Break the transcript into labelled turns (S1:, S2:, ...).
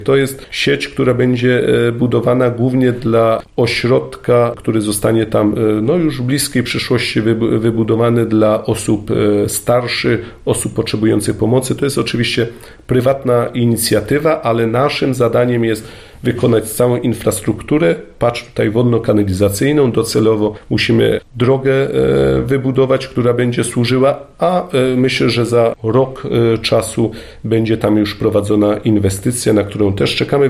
S1: To jest sieć, która będzie budowana głównie dla ośrodka, który zostanie tam już w bliskiej przyszłości wybudowany dla osób starszych, osób potrzebujących pomocy. To jest oczywiście prywatna inicjatywa, ale naszym zadaniem jest wykonać całą infrastrukturę, patrz tutaj wodno-kanalizacyjną, docelowo musimy drogę wybudować, która będzie służyła, a myślę, że za rok czasu będzie tam już prowadzona inwestycja, na którą też czekamy.